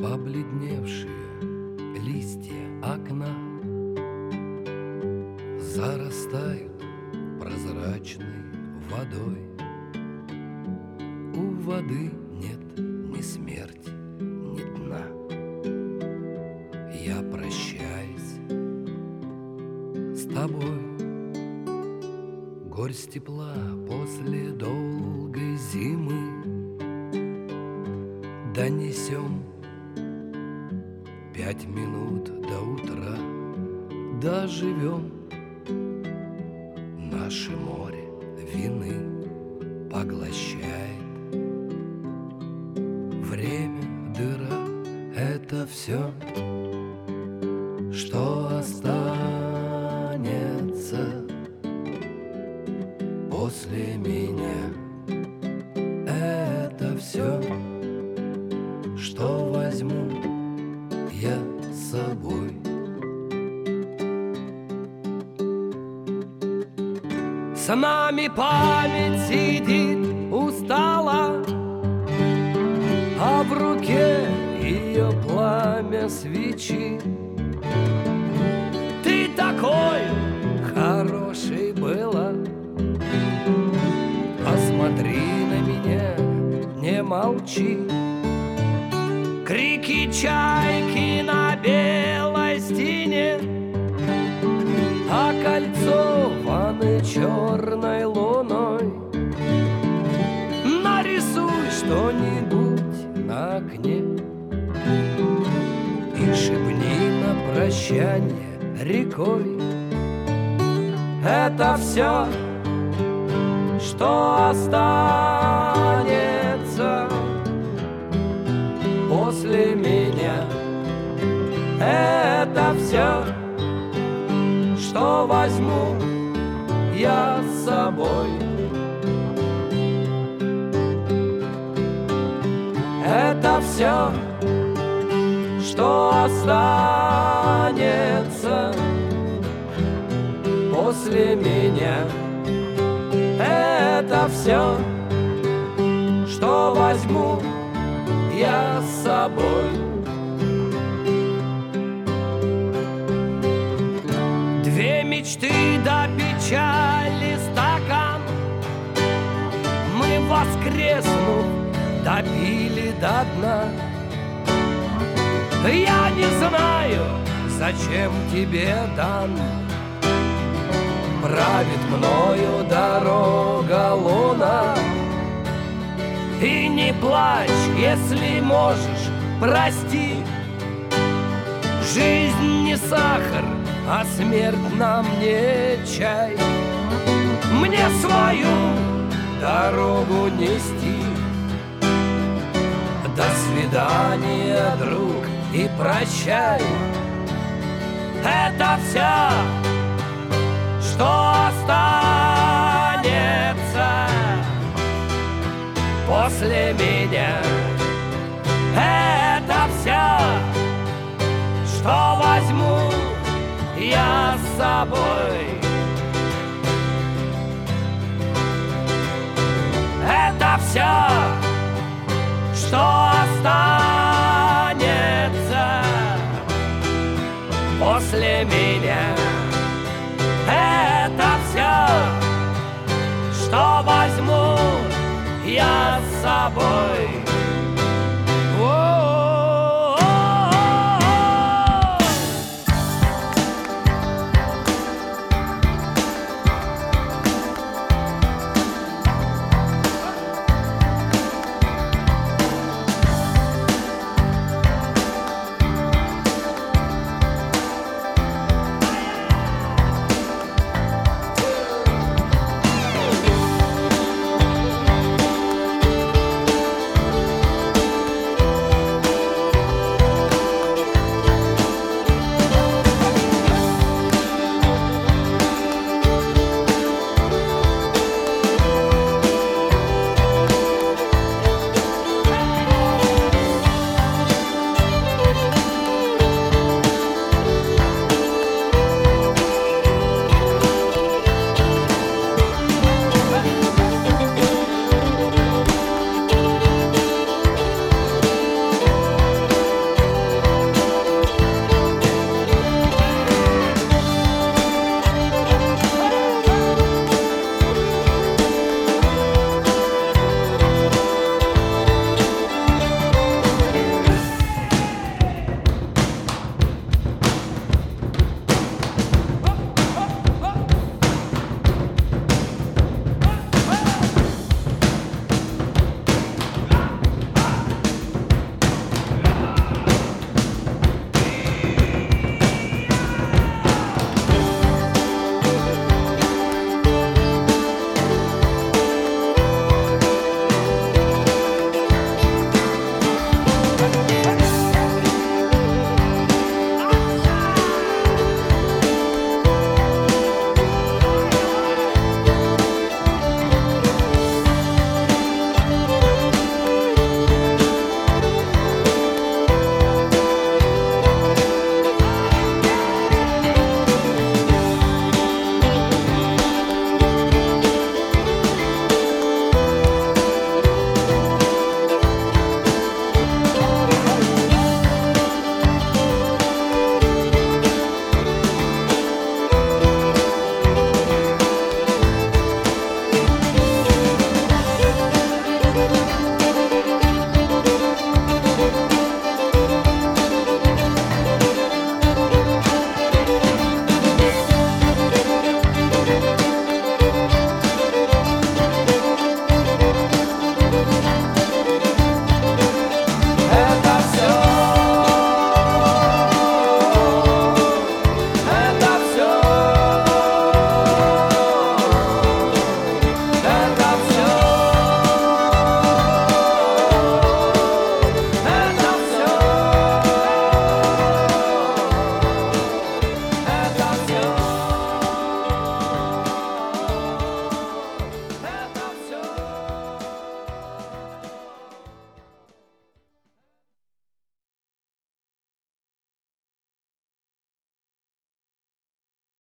Побледневшие листья окна зарастают прозрачной водой. У воды нет ни смерти, ни дна. Я прощаюсь с тобой. Горсть тепла после долгой зимы донесем 5 минут до утра. Доживем. Наше море вины поглощает. Время, дыра — это все, что останется после меня. Это все, что возьму я с собой. С нами память сидит устала, а в руке ее пламя свечи. Ты такой хороший была, посмотри на меня, не молчи. Крики чайки на белой стене, окольцованы черной луной. Нарисуй что-нибудь на окне и шепни на прощание рекой. Это все, что останется после меня. Это все, что возьму я с собой. Это все, что останется после меня. Это все, что возьму я с собой. Две мечты до печали стакан мы, воскреснув, допили до дна. Я не знаю, зачем тебе дан. Правит мною дорога луна. И не плачь, если можешь, прости. Жизнь не сахар, а смерть нам не чай. Мне свою дорогу нести. До свидания, друг, и прощай. Это все, что останется после меня. Это все, что возьму я с собой. Это все, что останется после меня. Это все, что возьму я с собой.